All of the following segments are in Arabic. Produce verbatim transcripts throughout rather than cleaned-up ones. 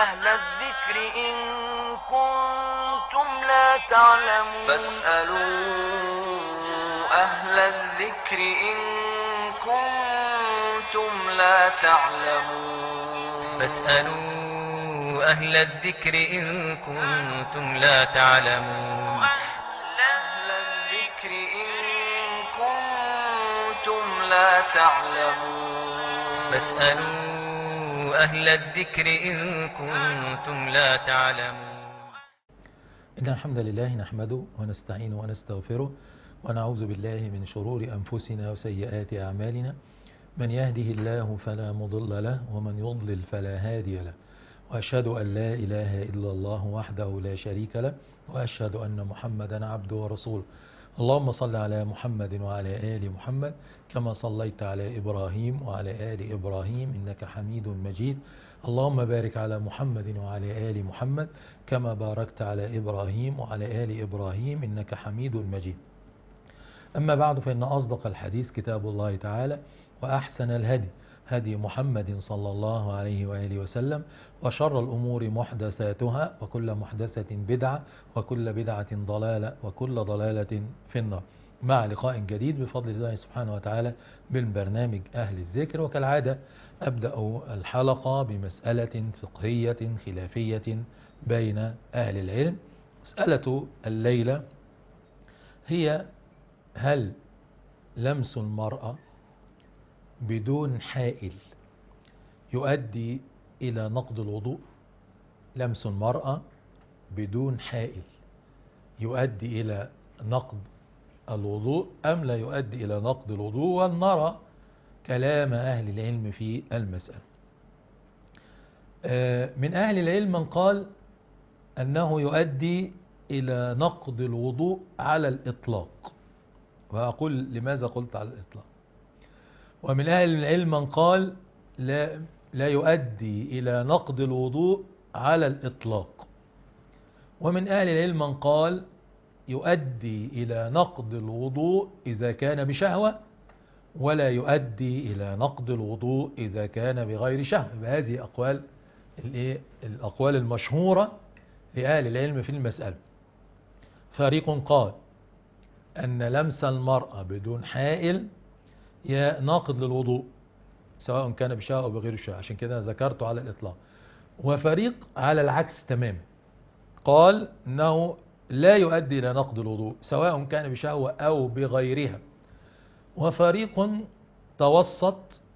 أهل الذكر إن كنتم لا تعلمون فاسألوا أهل الذكر إن كنتم لا تعلمون فاسألوا أهل الذكر إن كنتم لا تعلمون أهل الذكر إن كنتم لا تعلمون فاسألوا أهل الذكر إن كنتم لا تعلمون. إن الحمد لله نحمده ونستعينه ونستغفره ونعوذ بالله من شرور أنفسنا وسيئات أعمالنا. من يهده الله فلا مضل له ومن يضلل فلا هادي له، وأشهد أن لا إله إلا الله وحده لا شريك له، وأشهد أن محمدا عبده ورسوله. اللهم صل على محمد وعلى آل محمد كما صليت على إبراهيم وعلى آل إبراهيم إنك حميد مجيد. اللهم بارك على محمد وعلى آل محمد كما باركت على إبراهيم وعلى آل إبراهيم إنك حميد مجيد. أما بعد، فإن أصدق الحديث كتاب الله تعالى، وأحسن الهدي هدي محمد صلى الله عليه وآله وسلم، وشر الأمور محدثاتها، وكل محدثة بدعة، وكل بدعة ضلالة، وكل ضلالة في النار. مع لقاء جديد بفضل الله سبحانه وتعالى بالبرنامج أهل الذكر. وكالعادة أبدأ الحلقة بمسألة فقهية خلافية بين أهل العلم. مسألة الليلة هي: هل لمس المرأة بدون حائل يؤدي إلى نقض الوضوء؟ لمس المرأة بدون حائل يؤدي إلى نقض الوضوء أم لا يؤدي إلى نقض الوضوء؟ ولنرى كلام أهل العلم في المسألة. من أهل العلم من قال أنه يؤدي إلى نقض الوضوء على الإطلاق، وأقول لماذا قلت على الإطلاق. ومن أهل العلم من قال لا, لا يؤدي إلى نقض الوضوء على الإطلاق. ومن أهل العلم من قال يؤدي إلى نقض الوضوء إذا كان بشهوة، ولا يؤدي إلى نقض الوضوء إذا كان بغير شهوة. بهذه أقوال الأقوال المشهورة لأهل العلم في المسألة. فريق قال أن لمس المرأة بدون حائل ناقض للوضوء سواء كان بشهوة أو بغير شهوة، عشان كده ذكرته على الإطلاق. وفريق على العكس تماما قال أنه لا يؤدي إلى نقض الوضوء سواء كان بشهوة أو بغيرها. وفريق توسط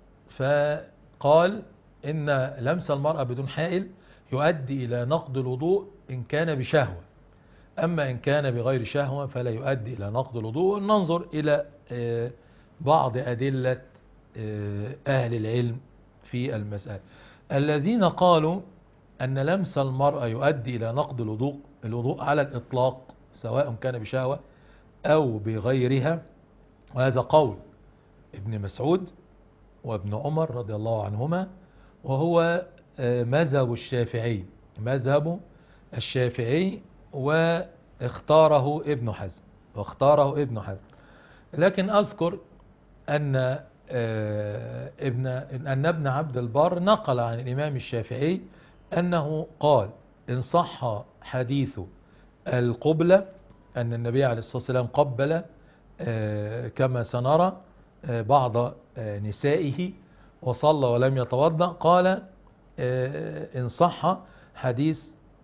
فقال إن لمس المرأة بدون حائل يؤدي إلى نقض الوضوء إن كان بشهوة، أما إن كان بغير شهوة فلا يؤدي إلى نقض الوضوء. ننظر إلى بعض أدلة أهل العلم في المسألة. الذين قالوا أن لمس المرأة يؤدي إلى نقض الوضوء الوضوء على الإطلاق سواء كان بشهوة أو بغيرها، وهذا قول ابن مسعود وابن عمر رضي الله عنهما، وهو مذهب الشافعي مذهب الشافعي واختاره ابن حزم واختاره ابن حزم لكن أذكر أن ابن أن ابن عبد البر نقل عن الإمام الشافعي أنه قال إن صح حديث القبلة أن النبي عليه الصلاة والسلام قبل كما سنرى بعض نسائه وصلى ولم يتوضأ، قال إن صح حديث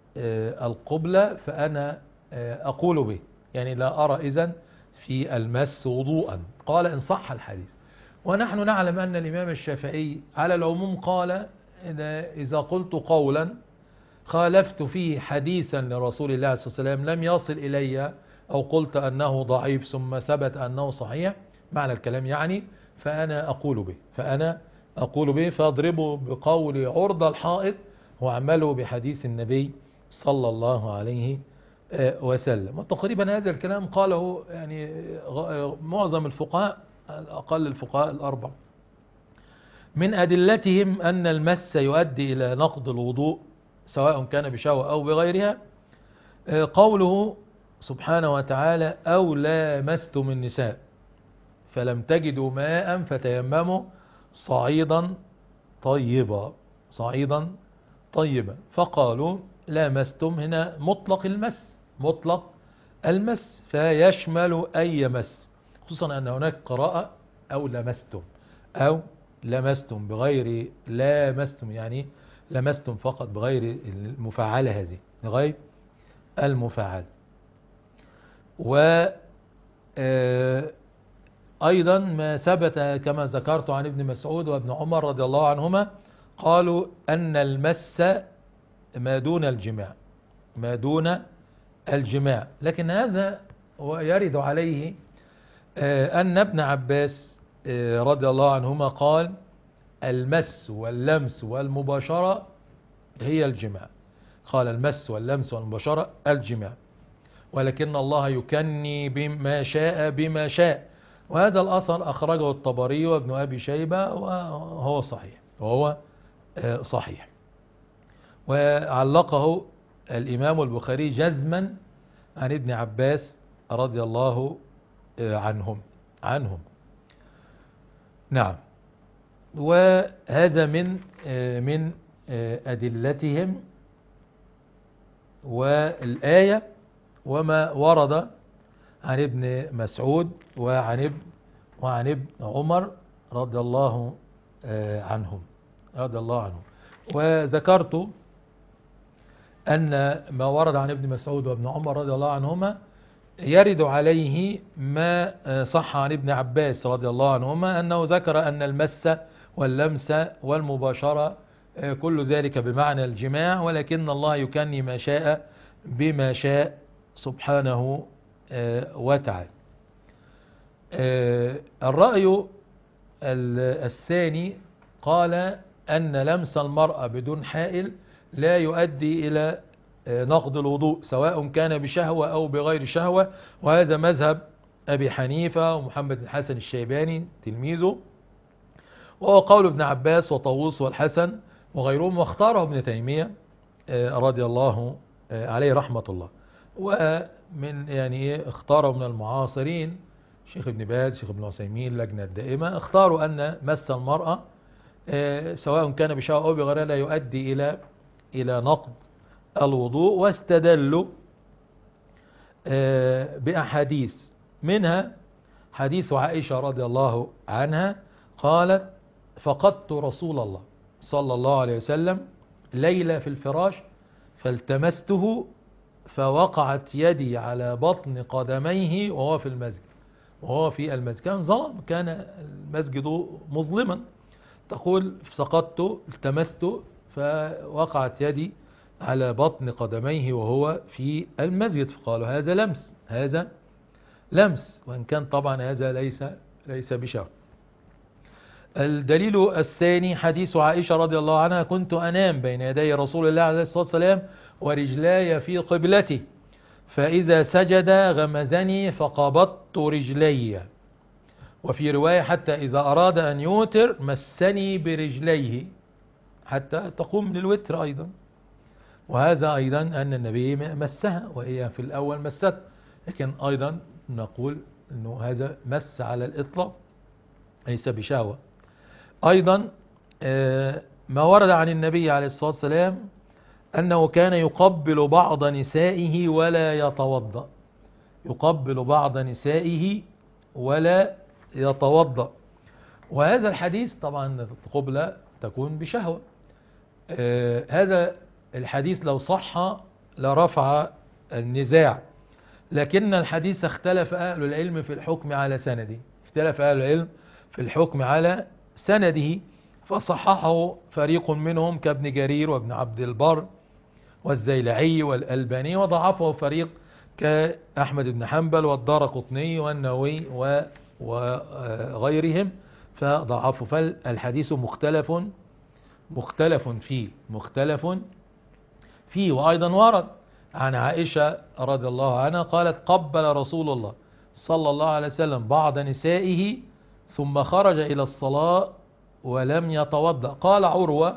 القبلة فأنا أقول به، يعني لا أرى إذن في المس وضوءا. قال إن صح الحديث. ونحن نعلم أن الإمام الشافعي على العموم قال إذا قلت قولا خالفت فيه حديثا لرسول الله صلى الله عليه وسلم لم يصل إلي، أو قلت أنه ضعيف ثم ثبت أنه صحيح، معنى الكلام يعني فأنا أقول به فأنا أقول به فاضربوا بقول عرض الحائط واعملوا بحديث النبي صلى الله عليه وسلم. وتقريبا هذا الكلام قاله يعني معظم الفقهاء، أقل الفقهاء الأربع. من أدلتهم أن المس يؤدي إلى نقض الوضوء سواء كان بشهوة أو بغيرها قوله سبحانه وتعالى أو لامستم النساء فلم تجدوا ماء فتيمموا صعيدا طيبا صعيدا طيبة. فقالوا لامستم هنا مطلق المس، مطلق المس فيشمل أي مس، خصوصا أن هناك قراءة أو لمستم أو لمستم بغير لامستم، يعني لمستم فقط بغير المفعلة، هذه غير المفعل. و أيضا ما ثبت كما ذكرت عن ابن مسعود وابن عمر رضي الله عنهما قالوا أن المس ما دون الجماع، ما دون الجماع. لكن هذا يرد عليه أن ابن عباس رضي الله عنهما قال المس واللمس والمباشرة هي الجماع، قال المس واللمس والمباشرة الجماع، ولكن الله يكني بما شاء بما شاء. وهذا الأثر أخرجه الطبري وابن أبي شيبة وهو صحيح، وهو صحيح، وعلقه الإمام البخاري جزما عن ابن عباس رضي الله عنهم عنهم نعم. وهذا من من أدلتهم. والآية وما ورد عن ابن مسعود وعن ابن وعن ابن عمر رضي الله عنهم رضي الله عنهم. وذكرت أن ما ورد عن ابن مسعود وابن عمر رضي الله عنهما يرد عليه ما صح عن ابن عباس رضي الله عنهما أنه ذكر أن المس واللمس والمباشرة كل ذلك بمعنى الجماع، ولكن الله يكني ما شاء بما شاء سبحانه وتعالى. الرأي الثاني قال أن لمس المرأة بدون حائل لا يؤدي إلى نقض الوضوء سواء كان بشهوة أو بغير شهوة، وهذا مذهب أبي حنيفة ومحمد بن حسن الشيباني تلميذه، وهو قول ابن عباس وطاووس والحسن وغيرهم، واختاره ابن تيمية رضي الله عليه رحمة الله. ومن يعني اختاروا من المعاصرين شيخ ابن باز، شيخ ابن عثيمين، اللجنة الدائمة، اختاروا أن مس المرأة سواء كان بشهوة أو بغيرها لا يؤدي إلى إلى نقض الوضوء، واستدلوا بأحاديث، منها حديث عائشة رضي الله عنها قالت فقدت رسول الله صلى الله عليه وسلم ليلة في الفراش فالتمسته فوقعت يدي على بطن قدميه وهو في المسجد وهو في المسجد كان ظلم، كان المسجد مظلما. تقول سقطت التمست فوقعت يدي على بطن قدميه وهو في المسجد، فقالوا هذا لمس، هذا لمس، وإن كان طبعا هذا ليس ليس بشرط. الدليل الثاني حديث عائشة رضي الله عنها كنت أنام بين يدي رسول الله عليه الصلاة والسلام ورجلاي في قبلته فإذا سجد غمزني فقبضت رجلي، وفي رواية حتى إذا أراد أن يوتر مسني برجليه حتى تقوم من الوتر أيضا. وهذا أيضا أن النبي مسها وهي في الأول مست، لكن أيضا نقول أنه هذا مس على الإطلاق ليس بشهوة. أيضا ما ورد عن النبي عليه الصلاة والسلام أنه كان يقبل بعض نسائه ولا يتوضأ، يقبل بعض نسائه ولا يتوضأ، وهذا الحديث طبعا القبلة تكون بشهوة. هذا الحديث لو صح لرفع النزاع، لكن الحديث اختلف أهل العلم في الحكم على سنده، اختلف أهل العلم في الحكم على سنده، فصححه فريق منهم كابن جرير وابن عبد البر والزيلعي والألباني، وضعفه فريق كأحمد بن حنبل والدارقطني والنووي وغيرهم فضعفوا. فالحديث مختلف مختلف فيه مختلف فيه وأيضا ورد عن عائشة رضي الله عنها قالت قبل رسول الله صلى الله عليه وسلم بعض نسائه ثم خرج إلى الصلاة ولم يتوضأ. قال عروة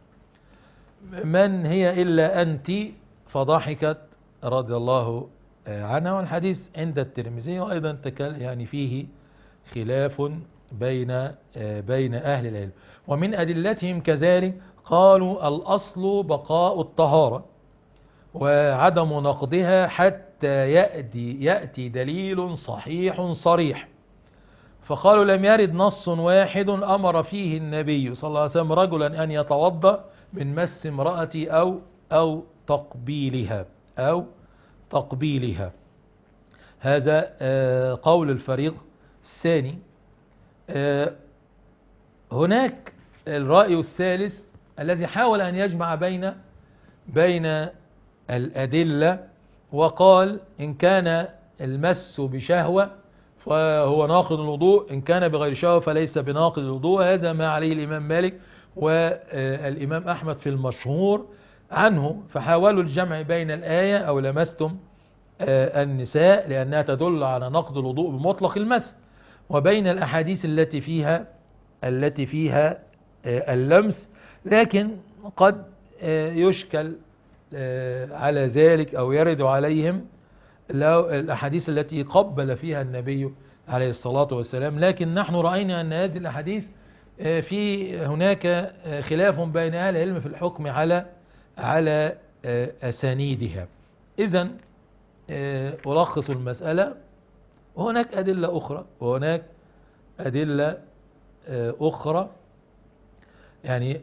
من هي إلا أنت، فضحكت رضي الله عنها. والحديث عند الترمذي وأيضا يعني فيه خلاف بين بين أهل العلم. ومن أدلتهم كذلك قالوا الأصل بقاء الطهارة وعدم نقضها حتى يأتي, يأتي دليل صحيح صريح. فقالوا لم يرد نص واحد أمر فيه النبي صلى الله عليه وسلم رجلا أن يتوضأ من مس امرأة أو, أو تقبيلها أو تقبيلها. هذا قول الفريق الثاني. هناك الرأي الثالث الذي حاول أن يجمع بين بين الأدلة وقال إن كان المس بشهوة فهو ناقض الوضوء، إن كان بغير شهوة فليس بناقض الوضوء. هذا ما عليه الإمام مالك والإمام أحمد في المشهور عنه. فحاولوا الجمع بين الآية أو لمستم النساء لأنها تدل على نقض الوضوء بمطلق المس، وبين الأحاديث التي فيها التي فيها اللمس. لكن قد يشكل على ذلك أو يرد عليهم لو الأحاديث التي قبل فيها النبي عليه الصلاة والسلام. لكن نحن رأينا أن هذه الأحاديث في هناك خلاف بين أهل العلم في الحكم على على أسانيدها. إذن ألخص المسألة، وهناك أدلة أخرى وهناك أدلة أخرى يعني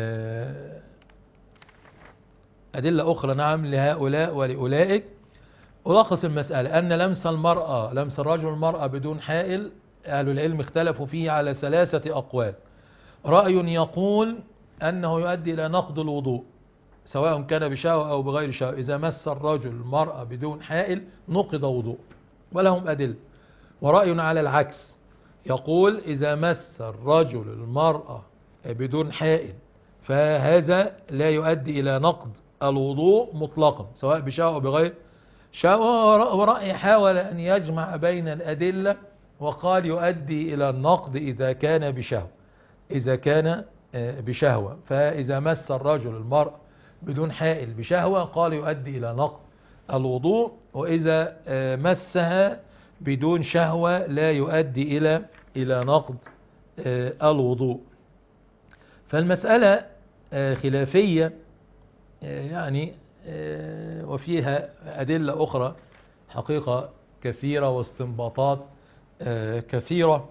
أدلة أخرى نعم لهؤلاء ولأولئك. ألخص المسألة أن لمس المرأة لمس الرجل المرأة بدون حائل أهل العلم اختلفوا فيه على ثلاثة أقوال. رأي يقول أنه يؤدي إلى نقض الوضوء سواء كان بشهوة أو بغير شهوة. إذا مس الرجل المرأة بدون حائل نقض وضوء ولهم أدلة. ورأي على العكس يقول إذا مس الرجل المرأة بدون حائل فهذا لا يؤدي إلى نقض الوضوء مطلقا سواء بشهوة أو بغير شهوة. ورأي حاول أن يجمع بين الأدلة وقال يؤدي إلى النقض إذا كان بشهوة إذا كان بشهوة. فإذا مس الرجل المرأة بدون حائل بشهوة قال يؤدي إلى نقض الوضوء، وإذا مسها بدون شهوة لا يؤدي إلى إلى نقض الوضوء. فالمسألة خلافية يعني وفيها أدلة أخرى حقيقة كثيرة واستنباطات كثيرة.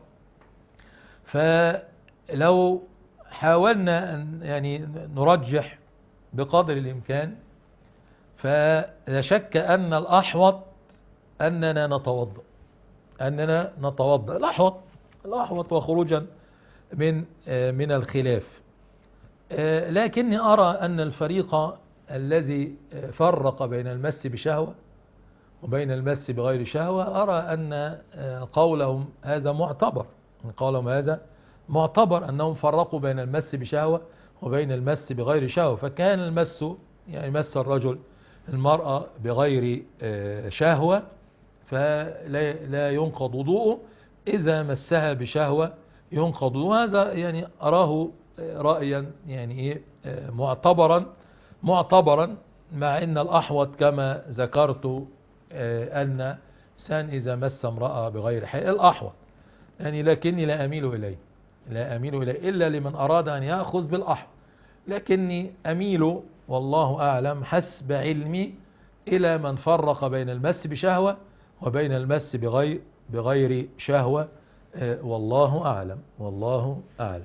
فلو حاولنا أن يعني نرجح بقدر الإمكان فلا شك أن الأحوط أننا نتوضأ أننا نتوضأ الأحوط الأحوط وخروجا من من الخلاف. لكني أرى أن الفريق الذي فرق بين المس بشهوة وبين المس بغير شهوة أرى أن قولهم هذا معتبر قولهم هذا معتبر أنهم فرقوا بين المس بشهوة وبين المس بغير شهوة. فكان المس يعني مس الرجل المرأة بغير شهوة فلا لا ينقض وضوءه، إذا مسها بشهوة ينقض وضوءه. هذا يعني أراه رأيا يعني إيه معتبرا معتبرا مع أن الأحوط كما ذكرت أن سان إذا مس امرأة بغير حائل الأحوط يعني. لكني لا أميل إليه لا أميل إليه إلا لمن أراد أن يأخذ بالأحوط. لكني أميل والله أعلم حسب علمي إلى من فرق بين المس بشهوة وبين المس بغير بغير شهوة. والله أعلم والله أعلم.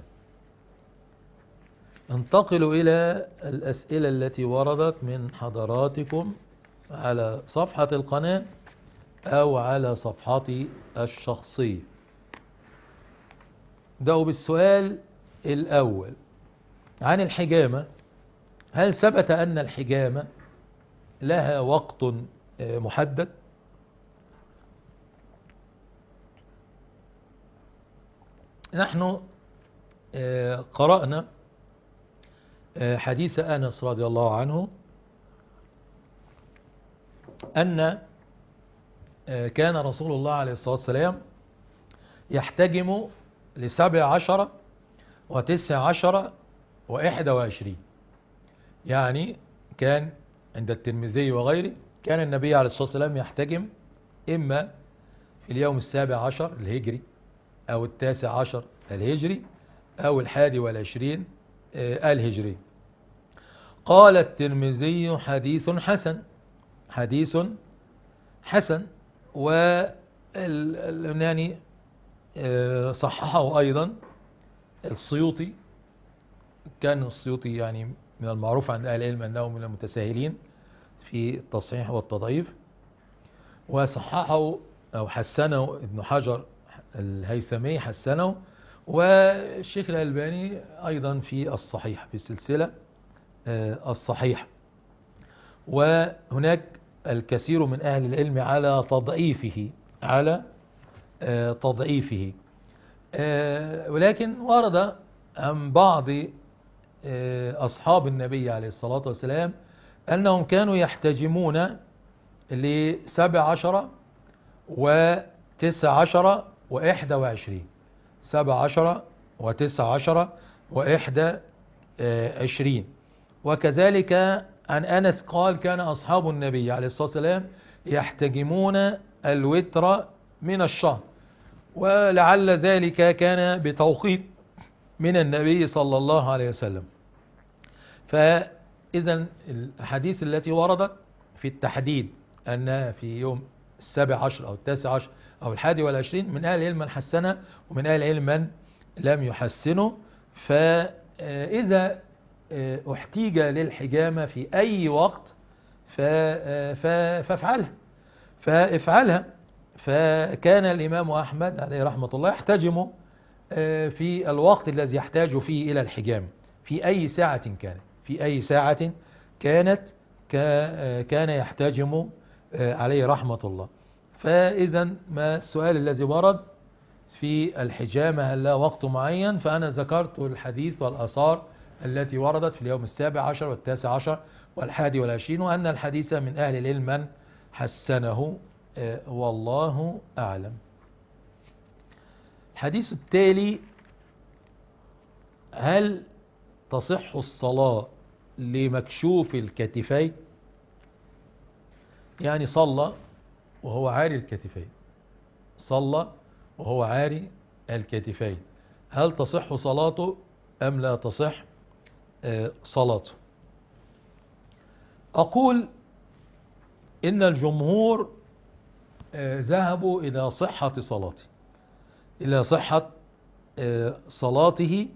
انتقل إلى الأسئلة التي وردت من حضراتكم على صفحة القناة أو على صفحتي الشخصية. بدأوا بالسؤال الأول عن الحجامة. هل ثبت أن الحجامة لها وقت محدد؟ نحن قرأنا حديث أنس رضي الله عنه أن كان رسول الله عليه الصلاة والسلام يحتجم لسبع عشر وتسع عشر وإحدى وعشرين. يعني كان عند الترمذي وغيره كان النبي عليه الصلاة والسلام يحتجم إما في اليوم السابع عشر الهجري أو التاسع عشر الهجري أو الحادي والعشرين الهجري. قال الترمذي حديث حسن، حديث حسن. و يعني صححه أيضا السيوطي. كان السيوطي يعني من المعروف عند أهل العلم أنه من المتساهلين في التصحيح والتضعيف، وصححه أو حسنه ابن حجر الهيثمي حسنه، والشيخ الألباني أيضا في الصحيح في السلسلة الصحيح. وهناك الكثير من أهل العلم على تضعيفه على تضعيفه، ولكن ورد عن بعض أصحاب النبي عليه الصلاة والسلام أنهم كانوا يحتجمون لسبع عشر وتسع عشر وإحدى وعشرين، سبع عشر وتسع عشر وإحدى عشرين. وكذلك عن أنس قال كان أصحاب النبي عليه الصلاة والسلام يحتجمون الوتر من الشهر، ولعل ذلك كان بتوقيت من النبي صلى الله عليه وسلم. فإذا الحديث التي وردت في التحديد أنها في يوم السابع عشر أو التاسع عشر أو الحادي والعشرين، من أهل العلم من حسنه ومن أهل العلم من لم يحسنه. فإذا احتيج للحجامة في أي وقت فافعلها فافعلها. فكان الإمام أحمد عليه رحمة الله يحتجم في الوقت الذي يحتاج فيه إلى الحجام في أي ساعة كانت في أي ساعة كانت كان يحتجم عليه رحمة الله. فإذا ما السؤال الذي ورد في الحجامة هل لا وقت معين؟ فأنا ذكرت الحديث والآثار التي وردت في اليوم السابع عشر والتاسع عشر والحادي والعشرين، وأن الحديث من أهل العلم من حسنه، والله أعلم. الحديث التالي: هل تصح الصلاة لمكشوف الكتفين؟ يعني صلى وهو عاري الكتفين، صلى وهو عاري الكتفين، هل تصح صلاته أم لا تصح صلاته؟ أقول إن الجمهور ذهبوا إلى صحة صلاته إلى صحة صلاته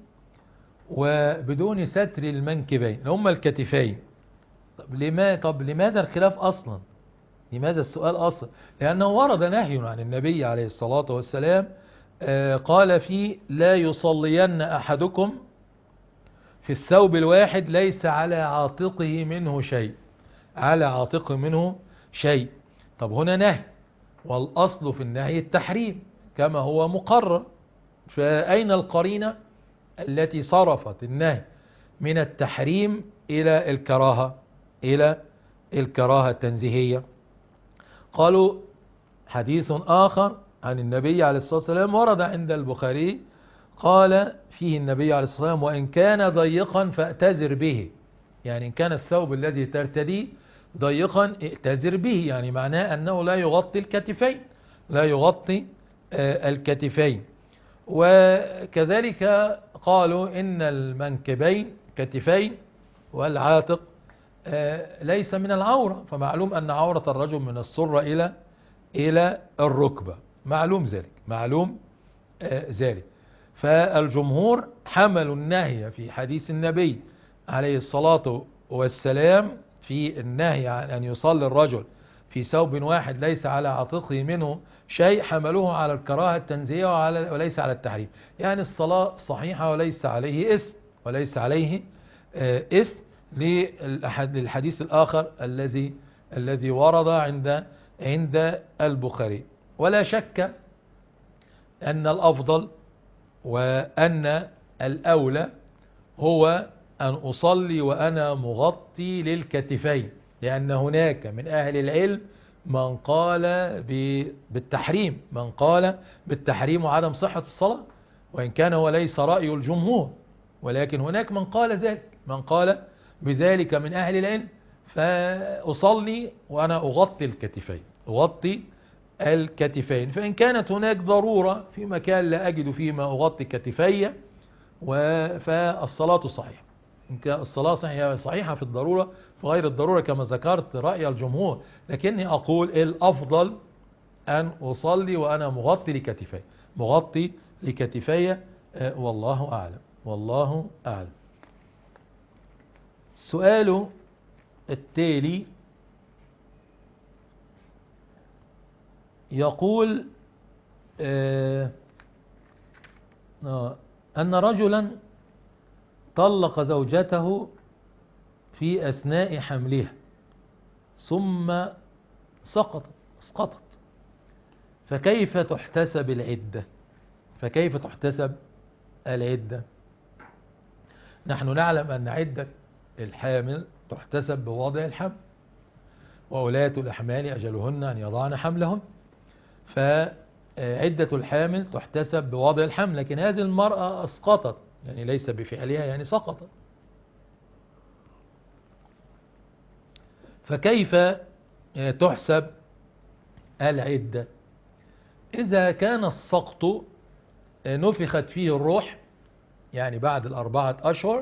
وبدون ستر المنكبين هم الكتفين. طب لما طب لماذا الخلاف أصلا؟ لماذا السؤال أصلا؟ لأنه ورد نهي عن النبي عليه الصلاة والسلام قال فيه: لا يصلين أحدكم في الثوب الواحد ليس على عاتقه منه شيء على عاتقه منه شيء. طب هنا نهي، والأصل في النهي التحريم كما هو مقرر، فأين القرينة التي صرفت النهي من التحريم إلى الكراهة إلى الكراهة التنزيهية؟ قالوا حديث آخر عن النبي عليه الصلاة والسلام ورد عند البخاري، قال فيه النبي عليه الصلاة والسلام: وإن كان ضيقا فأتزر به. يعني إن كان الثوب الذي ترتديه ضيقا ائتزر به، يعني معناه أنه لا يغطي الكتفين لا يغطي الكتفين. وكذلك قالوا إن المنكبين كتفين والعاتق ليس من العورة، فمعلوم أن عورة الرجل من السرة إلى إلى الركبة، معلوم ذلك معلوم ذلك. فالجمهور حملوا النهي في حديث النبي عليه الصلاة والسلام في النهي عن أن يصلي الرجل في ثوب واحد ليس على عاتقه منه شيء، حملوه على الكراهة التنزيهية وعلى وليس على التحريم. يعني الصلاة صحيحة وليس عليه إثم وليس عليه إثم للحديث الآخر الذي الذي ورد عند عند البخاري. ولا شك أن الأفضل وأن الأولى هو أن أصلي وأنا مغطي للكتفين، لأن هناك من أهل العلم من قال بالتحريم من قال بالتحريم وعدم صحة الصلاة، وإن كان هو ليس رأي الجمهور، ولكن هناك من قال ذلك من قال بذلك من أهل العلم. فأصلي وأنا أغطي الكتفين أغطي الكتفين. فإن كانت هناك ضرورة في مكان لا أجد فيه ما أغطي كتفي فالصلاة صحيحة. إن كان الصلاة صحيحة صحيحة في الضرورة، في غير الضرورة كما ذكرت رأي الجمهور، لكني أقول الأفضل أن أصلي وأنا مغطي لكتفي، مغطي لكتفي. والله أعلم، والله أعلم. السؤال التالي يقول آه آه أن رجلا طلق زوجته في أثناء حملها ثم سقطت اسقطت، فكيف تحتسب العدة؟ فكيف تحتسب العدة؟ نحن نعلم أن عدة الحامل تحتسب بوضع الحمل، وأولاة الأحمال أجلهن أن يضعن حملهن، فعدة الحامل تحتسب بوضع الحمل. لكن هذه المرأة أسقطت، يعني ليس بفعلها، يعني سقطت، فكيف تحسب العدة؟ إذا كان السقط نفخت فيه الروح، يعني بعد الأربعة أشهر،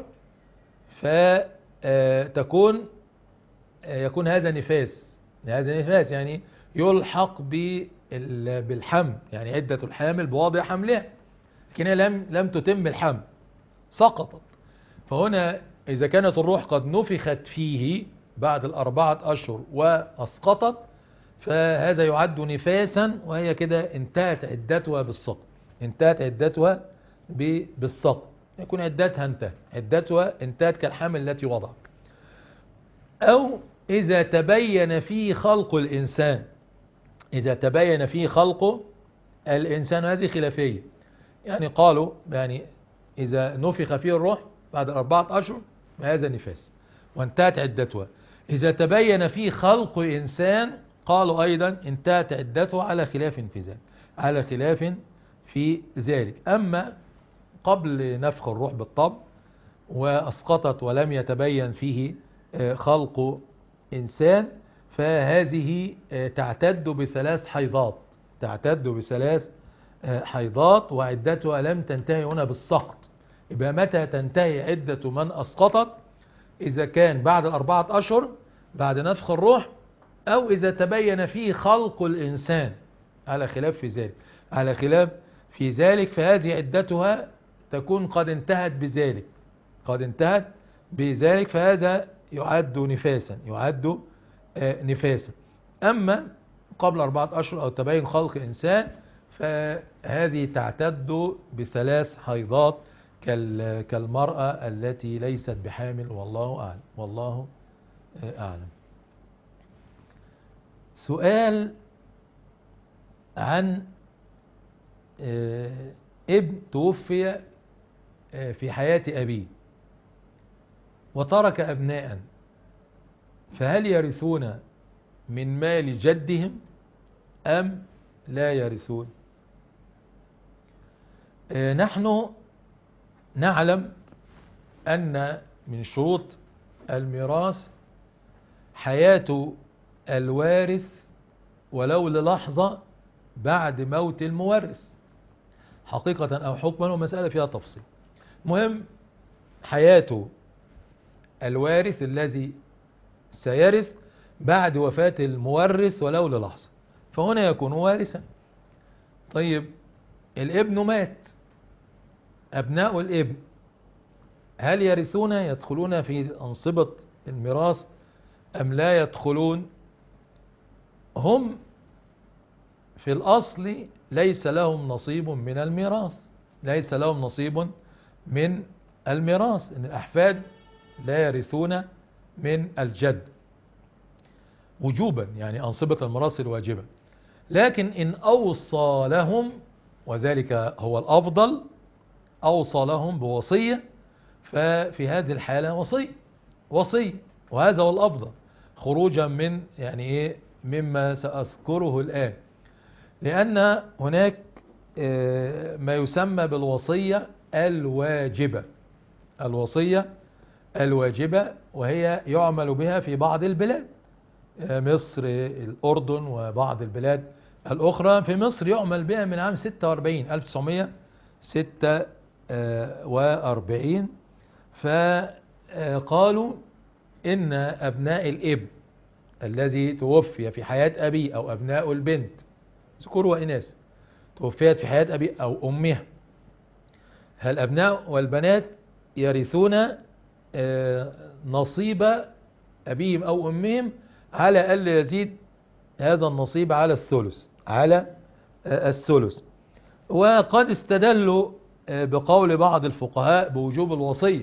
فتكون يكون هذا نفاس، هذا نفاس يعني يلحق بالحمل، يعني عدة الحامل بوضع حملها، لكنها لم لم تتم الحمل، سقطت. فهنا إذا كانت الروح قد نفخت فيه بعد الأربعة أشهر وأسقطت، فهذا يعد نفاسا، وهي كده انتهت عدتها بالسقط، انتهت عدتها بالسقط، يكون عدتها انتهت، عدتها انتهت كالحمل التي وضعت. أو إذا تبين فيه خلق الإنسان، إذا تبين فيه خلق الإنسان، هذه خلافية، يعني قالوا يعني إذا نفخ فيه الروح بعد أربعة أشهر هذا نفاس وانتهت عدتها. إذا تبين فيه خلق إنسان قالوا أيضا انتهت عدتها، على خلاف في ذلك، على خلاف في ذلك. أما قبل نفخ الروح بالطبع وأسقطت ولم يتبين فيه خلق إنسان، فهذه تعتد بثلاث حيضات، تعتد بثلاث حيضات، وعدتها لم تنتهي هنا بالسقط. يبقى متى تنتهي عدة من أسقطت؟ إذا كان بعد الأربعة أشهر بعد نفخ الروح، أو إذا تبين فيه خلق الإنسان، على خلاف في ذلك، على خلاف في ذلك، فهذه عدتها تكون قد انتهت بذلك، قد انتهت بذلك، فهذا يعد نفاسا، يعد نفاسا. أما قبل أربعة أشهر أو تبين خلق إنسان فهذه تعتد بثلاث حيضات كالمرأة التي ليست بحامل. والله أعلم، والله أعلم. سؤال عن ابن توفي في حياة أبيه وترك أبناء، فهل يرثون من مال جدهم أم لا يرثون؟ نحن نعلم أن من شروط الميراث حياة الوارث ولو للحظة بعد موت المورث، حقيقة أو حكما، ومسألة فيها تفصيل. مهم حياة الوارث الذي سيرث بعد وفاة المورث ولو للحظة، فهنا يكون وارثا. طيب الابن مات، أبناء الابن هل يرثون، يدخلون في أنصبة الميراث أم لا يدخلون؟ هم في الأصل ليس لهم نصيب من الميراث، ليس لهم نصيب من الميراث، إن الأحفاد لا يرثون من الجد وجوبا، يعني أنصبة الميراث الواجبة. لكن إن أوصى لهم، وذلك هو الأفضل، أوصى لهم بوصية، ففي هذه الحالة وصي وصي وهذا هو الأفضل، خروجا من يعني إيه مما سأذكره الآن، لأن هناك ما يسمى بالوصية الواجبة، الوصية الواجبة، وهي يعمل بها في بعض البلاد، مصر، الأردن، وبعض البلاد الأخرى في مصر يعمل بها من عام ستة وأربعين ألف وتسعمائة وستة وأربعين. فقالوا إن أبناء الابن الذي توفي في حياة أبيه أو أبناء البنت ذكور وإناث توفيت في حياة أبيه أو أمها، الأبناء والبنات يرثون نصيب أبيهم أو أمهم على ألا يزيد هذا النصيب على الثلث على الثلث. وقد استدلوا بقول بعض الفقهاء بوجوب الوصية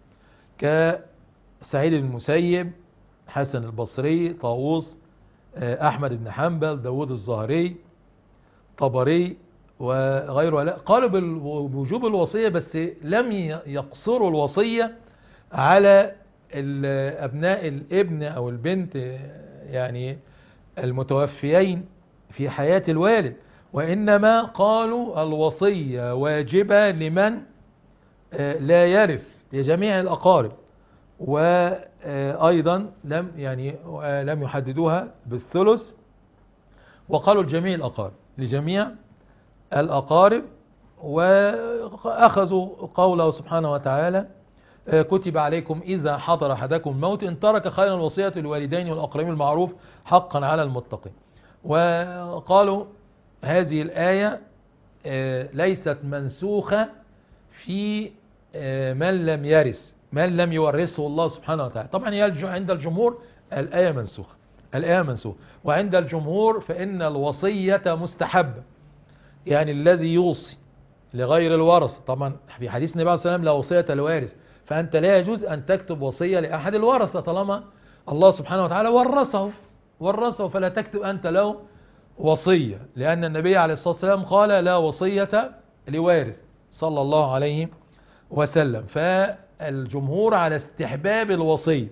كسعيد بن المسيب، حسن البصري، طاووس، أحمد بن حنبل، داود الظاهري، طبري وغيره. لا، قالوا بوجوب الوصية بس لم يقصروا الوصية على أبناء الابن أو البنت يعني المتوفيين في حياة الوالد، وإنما قالوا الوصية واجبة لمن لا يرث لجميع الأقارب، وأيضا لم يعني لم يحددوها بالثلث، وقالوا لجميع الأقارب لجميع الأقارب. وأخذوا قوله سبحانه وتعالى كتب عليكم إذا حضر أحدكم الموت إن ترك خيرا الوصية للوالدين والأقربين المعروف حقا على المتقين. وقالوا هذه الآية ليست منسوخة في من لم يرث، من لم يورثه الله سبحانه وتعالى. طبعا عند الجمهور الآية منسوخة، الآية منسوخة، وعند الجمهور فإن الوصية مستحبة، يعني الذي يوصي لغير الورث. طبعا في حديث النبي عليه الصلاة والسلام لا وصية لوارث، فأنت لا يجوز أن تكتب وصية لأحد الورثة طالما الله سبحانه وتعالى ورثه ورثه فلا تكتب أنت له وصية، لأن النبي عليه الصلاة والسلام قال لا وصية لوارث صلى الله عليه وسلم. فالجمهور على استحباب الوصية،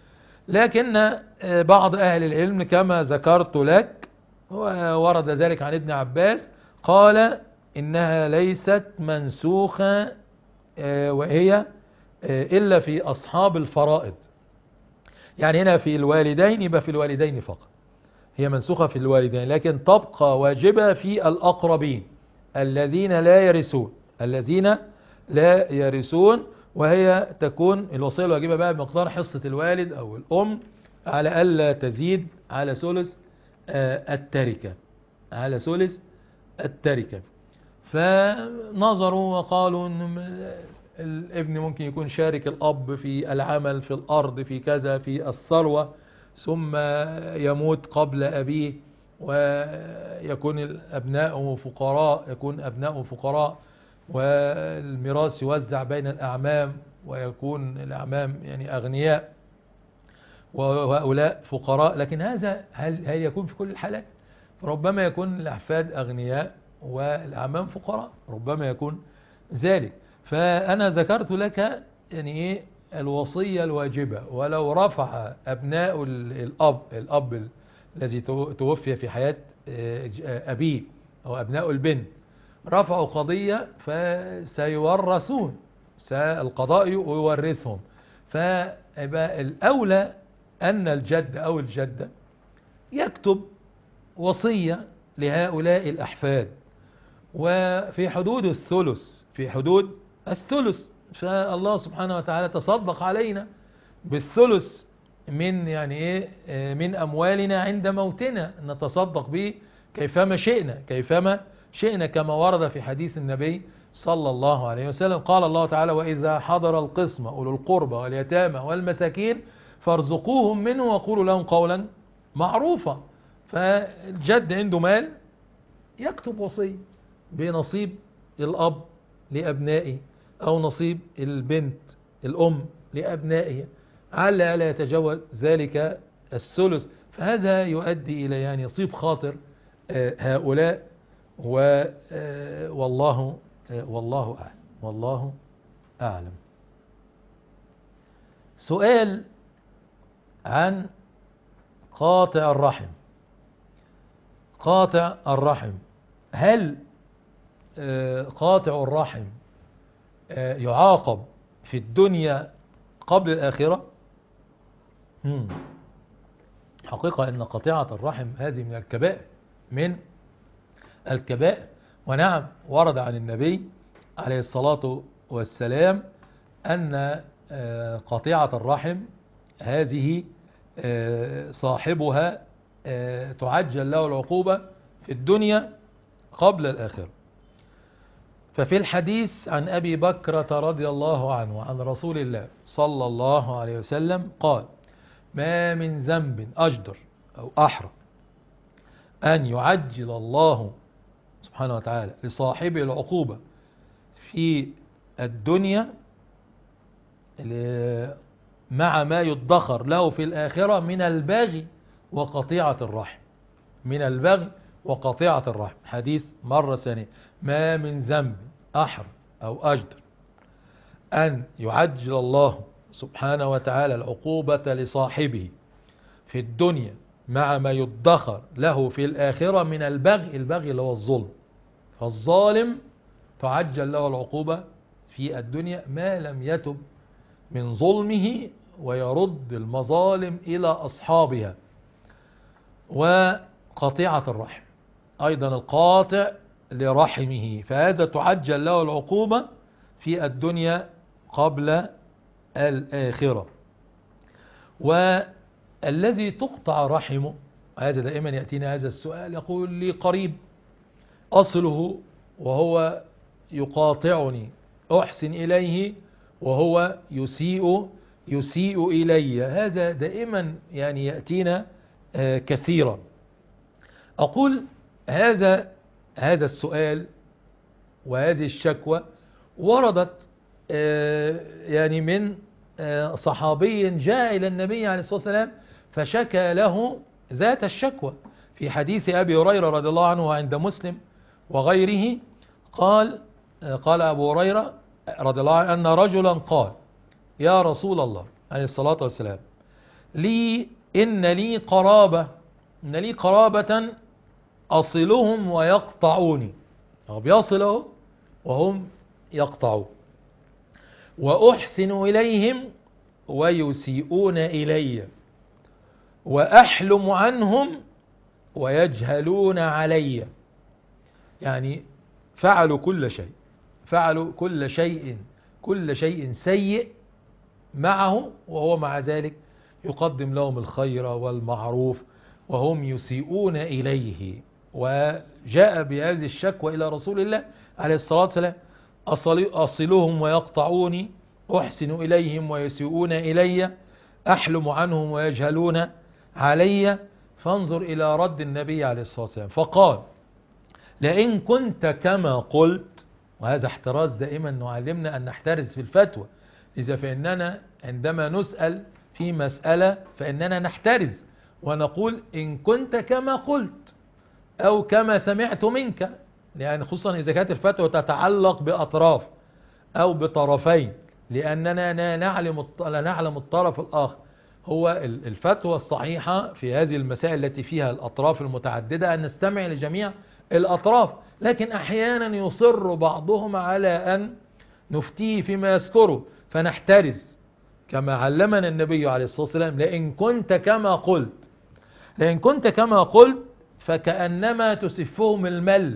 لكن بعض أهل العلم كما ذكرت لك ورد ذلك عن ابن عباس قال إنها ليست منسوخة وهي إلا في أصحاب الفرائض، يعني هنا في الوالدين يبقى في الوالدين فقط، هي منسوخة في الوالدين، لكن تبقى واجبة في الأقربين الذين لا يرثون الذين لا يرثون وهي تكون الوصية الواجبة بقى بمقدار حصة الوالد أو الأم على ألا تزيد على ثلث التركة على ثلث التركة. فنظروا وقالوا إن الابن ممكن يكون شارك الأب في العمل في الأرض في كذا في الثروة، ثم يموت قبل أبيه ويكون أبناؤه فقراء يكون أبناؤه فقراء والميراث يوزع بين الأعمام ويكون الأعمام يعني أغنياء وهؤلاء فقراء. لكن هذا هل, هل يكون في كل الحالات؟ ربما يكون الأحفاد أغنياء والأعمام فقراء، ربما يكون ذلك. فأنا ذكرت لك يعني إيه الوصية الواجبة، ولو رفع أبناء الأب الأب الذي توفي في حياة أبيه أو أبناء البنت رفعوا قضية فسيورثون، القضاء يورثهم. فيبقى الأولى أن الجد أو الجدة يكتب وصية لهؤلاء الأحفاد وفي حدود الثلث في حدود الثلث. فالله سبحانه وتعالى تصدق علينا بالثلث من يعني ايه من أموالنا عند موتنا، نتصدق به كيفما شئنا كيفما شئنا كما ورد في حديث النبي صلى الله عليه وسلم. قال الله تعالى وإذا حضر القسمة أولو القربى واليتامى والمساكين فارزقوهم منه وقولوا لهم قولا معروفا. فالجد عنده مال يكتب وصية بنصيب الأب لأبنائه أو نصيب البنت الأم لأبنائها على لا يتجاوز ذلك الثلث. فهذا يؤدي إلى يعني يصيب خاطر هؤلاء والله والله أعلم والله أعلم. سؤال عن قاطع الرحم. قاطع الرحم، هل قاطع الرحم يعاقب في الدنيا قبل الآخرة؟ مم. حقيقة أن قطيعة الرحم هذه من الكبائر من الكبائر. ونعم ورد عن النبي عليه الصلاة والسلام أن قطيعة الرحم هذه صاحبها تعجل له العقوبة في الدنيا قبل الآخرة. ففي الحديث عن أبي بكرة رضي الله عنه عن رسول الله صلى الله عليه وسلم قال: ما من ذنب أجدر أو أحرى أن يعجل الله سبحانه وتعالى لصاحبه العقوبة في الدنيا مع ما يدخر له في الآخرة من البغي وقطيعة الرحم. من البغي وقطيعة الرحم. حديث مرة ثانية: ما من ذنب أحر أو أجدر أن يعجل الله سبحانه وتعالى العقوبة لصاحبه في الدنيا مع ما يدخر له في الآخرة من البغي. البغي اللي هو الظلم. فالظالم تعجل له العقوبة في الدنيا ما لم يتب من ظلمه ويرد المظالم إلى أصحابها. وقطيعة الرحم أيضا القاطع لرحمه، فهذا تعجل له العقوبة في الدنيا قبل الآخرة. والذي تقطع رحمه، هذا دائما يأتينا هذا السؤال، يقول لي قريب أصله وهو يقاطعني، أحسن إليه وهو يسيء يسيء إلي. هذا دائما يعني يأتينا كثيرا. أقول هذا هذا السؤال وهذه الشكوى وردت يعني من صحابي جاء إلى النبي عليه الصلاة والسلام فشكى له ذات الشكوى. في حديث أبي هريرة رضي الله عنه عند مسلم وغيره قال قال أبو هريرة رضي الله عنه أن رجلا قال: يا رسول الله عليه الصلاة والسلام، لي إن لي قرابة إن لي قرابة أصلهم ويقطعوني. بيصلوا وهم يقطعون، وأحسن إليهم ويسيئون إلي، وأحلم عنهم ويجهلون علي. يعني فعلوا كل شيء فعلوا كل شيء كل شيء سيء معه، وهو مع ذلك يقدم لهم الخير والمعروف وهم يسيئون إليه. وجاء بهذه الشكوى إلى رسول الله عليه الصلاة والسلام: أصلهم ويقطعوني، أحسن إليهم ويسيئون إلي، أحلم عنهم ويجهلون علي. فانظر إلى رد النبي عليه الصلاة والسلام فقال: لئن كنت كما قلت. وهذا احتراز دائما نعلمنا أن نحترز في الفتوى. إذا فإننا عندما نسأل في مسألة فإننا نحترز ونقول إن كنت كما قلت أو كما سمعت منك، لأن خصوصا إذا كانت الفتوى تتعلق بأطراف أو بطرفين، لأننا لا نعلم لا نعلم الطرف الآخر. هو الفتوى الصحيحة في هذه المسائل التي فيها الأطراف المتعددة أن نستمع لجميع الأطراف، لكن أحيانا يصر بعضهم على أن نفتيه فيما يذكره فنحترز كما علمنا النبي عليه الصلاة والسلام: لئن كنت كما قلت. لئن كنت كما قلت فكأنما تسفهم المل.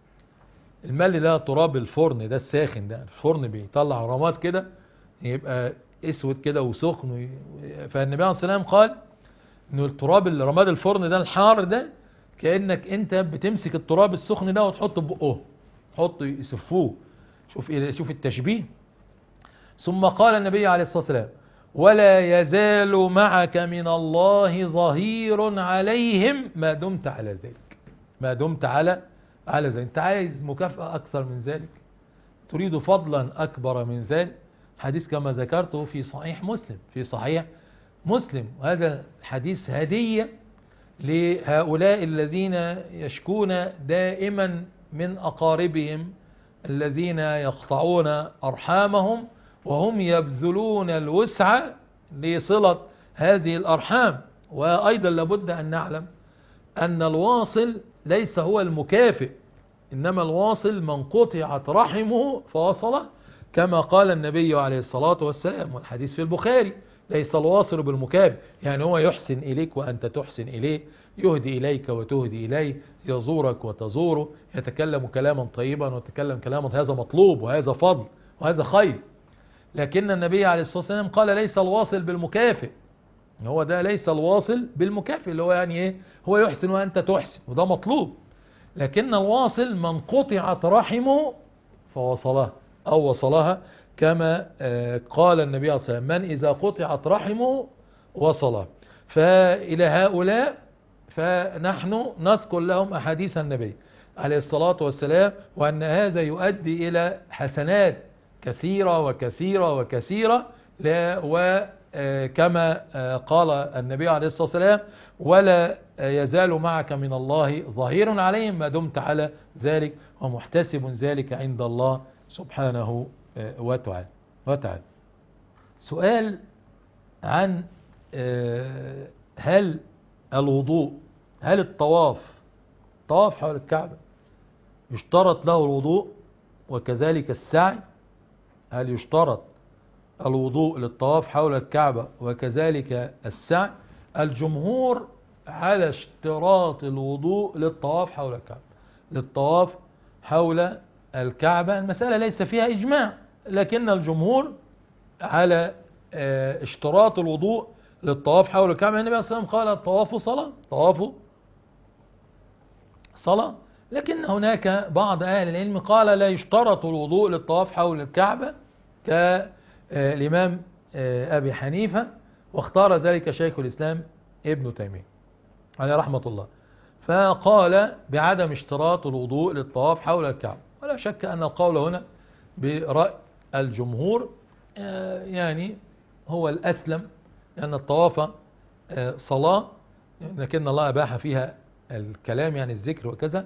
المل ده تراب الفرن، ده الساخن، ده الفرن بيطلع رماد كده يبقى اسود كده وسخن. فالنبي عليه الصلاة والسلام قال ان التراب الرماد الفرن ده الحار ده كأنك انت بتمسك التراب السخن ده وتحطه بقه، تحطه يسفوه. شوف شوف التشبيه. ثم قال النبي عليه الصلاة والسلام: ولا يزال معك من الله ظهير عليهم ما دمت على ذلك. ما دمت على على ذلك. انت عايز مكافأة اكثر من ذلك؟ تريد فضلا اكبر من ذلك؟ حديث كما ذكرته في صحيح مسلم في صحيح مسلم وهذا الحديث هدية لهؤلاء الذين يشكون دائما من أقاربهم الذين يقطعون أرحامهم وهم يبذلون الوسع لصلة هذه الأرحام. وأيضا لابد أن نعلم أن الواصل ليس هو المكافئ، إنما الواصل من قطعت رحمه فوصله، كما قال النبي عليه الصلاة والسلام والحديث في البخاري: ليس الواصل بالمكافئ، يعني هو يحسن إليك وأنت تحسن إليه، يهدي إليك وتهدي إليه، يزورك وتزوره، يتكلم كلاما طيبا وتكلم كلاما، هذا مطلوب وهذا فضل وهذا خير. لكن النبي عليه الصلاة والسلام قال ليس الواصل بالمكافئ، هو ده ليس الواصل بالمكافئ، اللي هو يعني ايه، هو يحسن وأنت تحسن وده مطلوب. لكن الواصل من قطعت رحمه فوصلها أو وصلها، كما قال النبي عليه الصلاة والسلام من إذا قطعت رحمه وصلها. فإلى هؤلاء فنحن نذكر لهم أحاديث النبي عليه الصلاة والسلام، وأن هذا يؤدي إلى حسنات كثيرة وكثيرة وكثيرة، وكما قال النبي عليه الصلاة والسلام ولا يزال معك من الله ظهير عليهم ما دمت على ذلك ومحتسب ذلك عند الله سبحانه وتعالى. وتعالى. سؤال عن هل الوضوء، هل الطواف طواف حول الكعبة يشترط له الوضوء وكذلك السعي؟ هل يشترط الوضوء للطواف حول الكعبة وكذلك السعي؟ الجمهور على اشتراط الوضوء للطواف حول الكعبة، للطواف حول الكعبة. المسألة ليس فيها إجماع، لكن الجمهور على اشتراط الوضوء للطواف حول الكعبة. النبي صلى الله عليه وسلم قال الطواف صلاة، طواف صلاة. لكن هناك بعض أهل العلم قال لا يشترط الوضوء للطواف حول الكعبة كالإمام أبي حنيفة، واختار ذلك شيخ الإسلام ابن تيمية عليه رحمة الله، فقال بعدم اشتراط الوضوء للطواف حول الكعبة. ولا شك أن القول هنا برأي الجمهور يعني هو الأسلم، لأن الطواف صلاة، لكن الله أباح فيها الكلام يعني الذكر وكذا،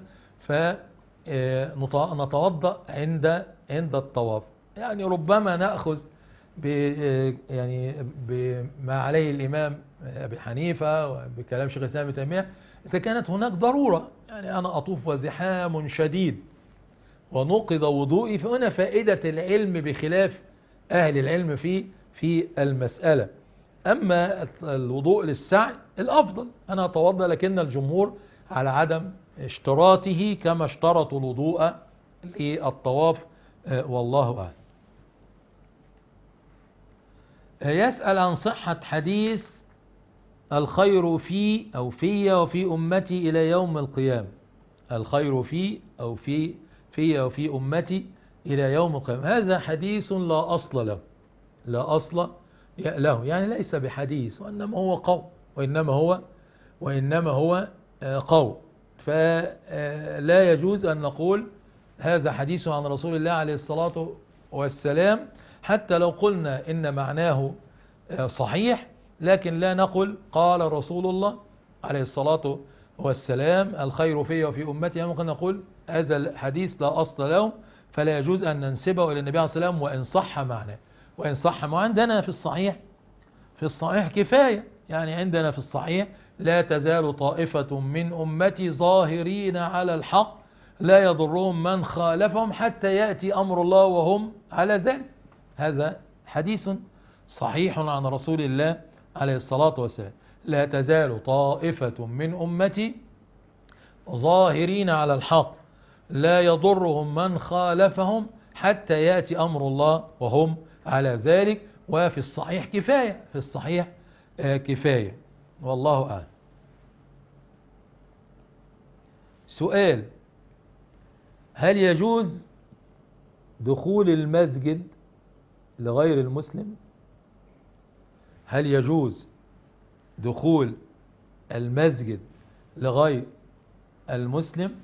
فنتوضأ عند عند الطواف. يعني ربما نأخذ ب يعني بما عليه الإمام أبي حنيفة وبكلام شيخ الإسلام ابن تيمية، إذا كانت هناك ضرورة، يعني أنا أطوف وزحام شديد ونقض وضوئي، فهنا فائدة العلم بخلاف أهل العلم في في المسألة. أما الوضوء للسعي الأفضل أنا أتوضأ، لكن الجمهور على عدم اشتراطه كما اشترطوا الوضوء للطواف، والله أعلم. يسأل عن صحة حديث الخير في أو في وفي أمتي إلى يوم القيامة. الخير في أو في في وفي أمتي إلى يوم القيامة، هذا حديث لا أصل له، لا أصل له، يعني ليس بحديث، وإنما هو قول، وإنما هو وإنما هو قول. فلا يجوز أن نقول هذا حديث عن رسول الله عليه الصلاة والسلام، حتى لو قلنا إن معناه صحيح، لكن لا نقل قال رسول الله عليه الصلاة والسلام الخير في وفي أمتي، ممكن نقول هذا الحديث لا أصل له، فلا يجوز أن ننسبه إلى النبي عليه الصلاة والسلام وإن صح معناه. وإن صح ما عندنا في الصحيح، في الصحيح كفاية، يعني عندنا في الصحيح لا تزال طائفة من أمتي ظاهرين على الحق لا يضرهم من خالفهم حتى يأتي أمر الله وهم على ذلك. هذا حديث صحيح عن رسول الله عليه الصلاة والسلام، لا تزال طائفة من أمتي ظاهرين على الحق لا يضرهم من خالفهم حتى يأتي أمر الله وهم على ذلك. وفي الصحيح كفاية، في الصحيح كفاية، والله أعلم. سؤال: هل يجوز دخول المسجد لغير المسلم؟ هل يجوز دخول المسجد لغير المسلم؟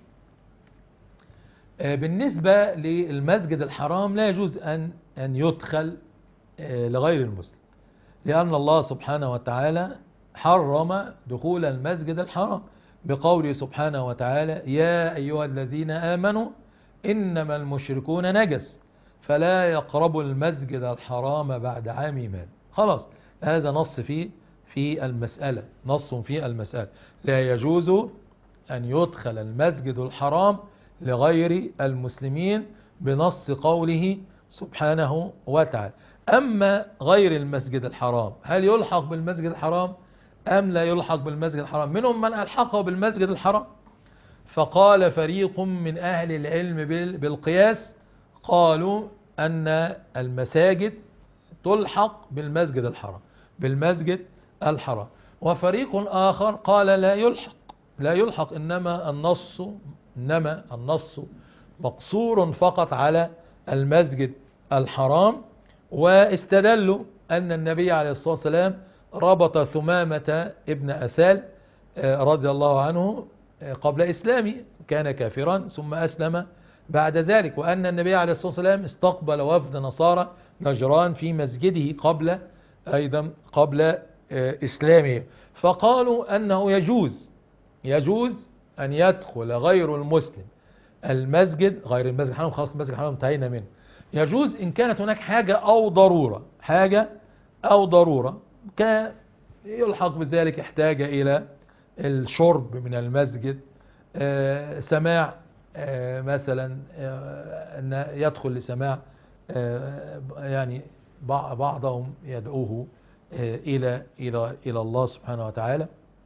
بالنسبة للمسجد الحرام لا يجوز أن أن يدخل لغير المسلم، لأن الله سبحانه وتعالى حرم دخول المسجد الحرام بقوله سبحانه وتعالى: يا أيها الذين آمنوا إنما المشركون نجس فلا يقربوا المسجد الحرام بعد عامهم هذا. خلاص، هذا نص في في المسألة، نص في المسألة، لا يجوز أن يدخل المسجد الحرام لغير المسلمين بنص قوله سبحانه وتعالى. أما غير المسجد الحرام هل يلحق بالمسجد الحرام أم لا يلحق بالمسجد الحرام؟ منهم من ألحقه بالمسجد الحرام، فقال فريق من أهل العلم بالقياس، قالوا أن المساجد تلحق بالمسجد الحرام بالمسجد الحرام. وفريق آخر قال لا يلحق لا يلحق إنما النص إنما النص مقصور فقط على المسجد الحرام، واستدلوا أن النبي عليه الصلاة والسلام ربط ثمامة ابن أثال رضي الله عنه قبل إسلامه، كان كافرا ثم أسلم بعد ذلك، وأن النبي عليه الصلاة والسلام استقبل وفد نصارى نجران في مسجده قبل أيضا قبل إسلامه، فقالوا أنه يجوز يجوز أن يدخل غير المسلم المسجد غير المسجد الحرام، خلاص المسجد الحرام انتهينا منه، يجوز إن كانت هناك حاجة أو ضرورة حاجة أو ضرورة يلحق بذلك، احتاج إلى الشرب من المسجد، آه سماع آه مثلا آه أن يدخل لسماع آه يعني بعضهم يدعوه آه إلى إلى إلى الله سبحانه وتعالى،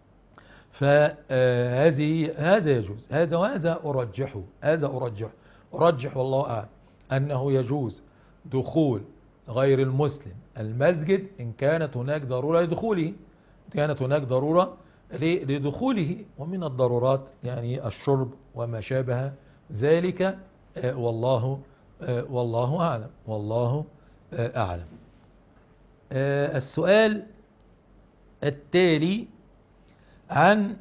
فهذه هذا يجوز هذا وهذا أرجحه هذا أرجح أرجح والله أعلم أنه يجوز دخول غير المسلم المسجد إن كانت هناك ضرورة لدخوله كانت هناك ضرورة لدخوله، ومن الضرورات يعني الشرب وما شابه ذلك، والله والله أعلم والله أعلم. السؤال التالي عن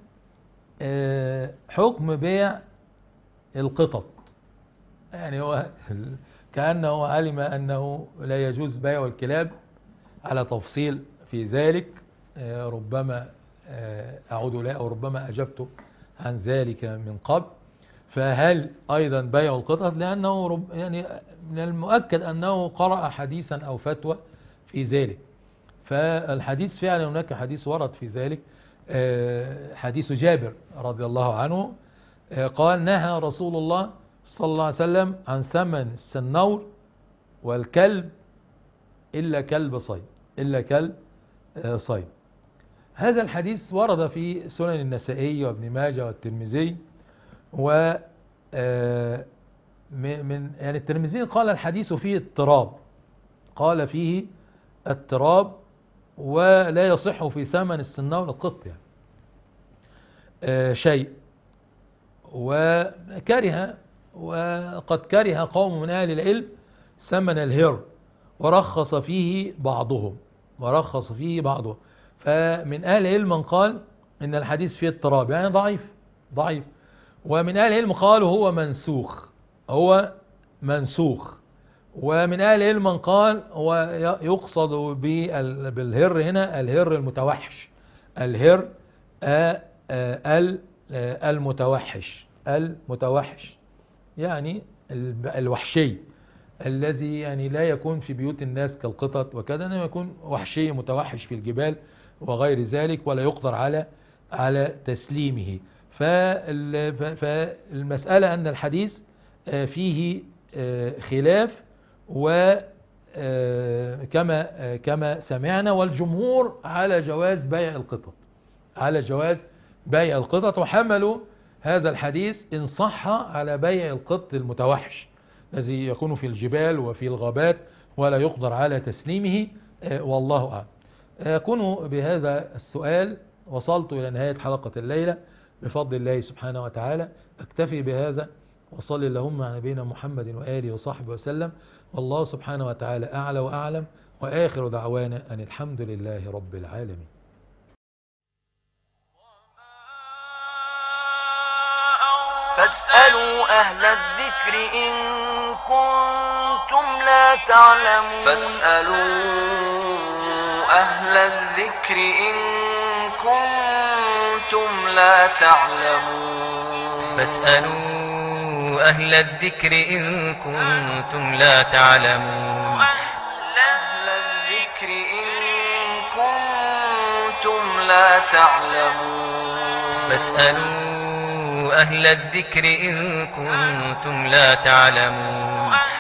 حكم بيع القطط، يعني هو كأنه علم أنه لا يجوز بيع الكلاب على تفصيل في ذلك، ربما أعود له أو ربما أجبت عن ذلك من قبل. فهل أيضا بيع القطط؟ لأنه رب يعني من المؤكد أنه قرأ حديثا أو فتوى في ذلك، فالحديث فعلا هناك حديث ورد في ذلك، حديث جابر رضي الله عنه قال نهى رسول الله صلى الله عليه وسلم عن ثمن السنور والكلب إلا كلب صيد إلا كلب صيد. هذا الحديث ورد في سنن النسائي وابن ماجه والترمذي، و من يعني الترمذي قال الحديث فيه اضطراب قال فيه اضطراب ولا يصح في ثمن السنور القط يعني شيء، وكره وقد كره قوم من أهل العلم ثمن الهر ورخص فيه بعضهم ورخص فيه بعضهم فمن أهل العلم من قال إن الحديث فيه اضطراب يعني ضعيف ضعيف ومن أهل العلم قالوا هو منسوخ هو منسوخ ومن أهل العلم من قال هو يقصد بالهر هنا الهر المتوحش الهر المتوحش المتوحش يعني الوحشي الذي يعني لا يكون في بيوت الناس كالقطط وكذا، انما يكون وحشي متوحش في الجبال وغير ذلك ولا يقدر على على تسليمه. فالمسألة أن الحديث فيه خلاف وكما كما سمعنا، والجمهور على جواز بيع القطط على جواز بيع القطط وحملوا هذا الحديث إن صح على بيع القط المتوحش الذي يكون في الجبال وفي الغابات ولا يقدر على تسليمه، والله أعلم. أكون بهذا السؤال وصلت إلى نهاية حلقة الليلة بفضل الله سبحانه وتعالى. أكتفي بهذا وصلي اللهم على نبينا محمد وآله وصحبه وسلم، والله سبحانه وتعالى أعلى وأعلم، وآخر دعوانا أن الحمد لله رب العالمين. فاسألوا أهل الذكر إن كنتم لا تعلمون فاسألوا أهل الذكر إن كنتم لا تعلمون فاسألوا أهل الذكر إن كنتم لا تعلمون أهل الذكر إن كنتم لا تعلمون فاسألوا أهل الذكر إن كنتم لا تعلمون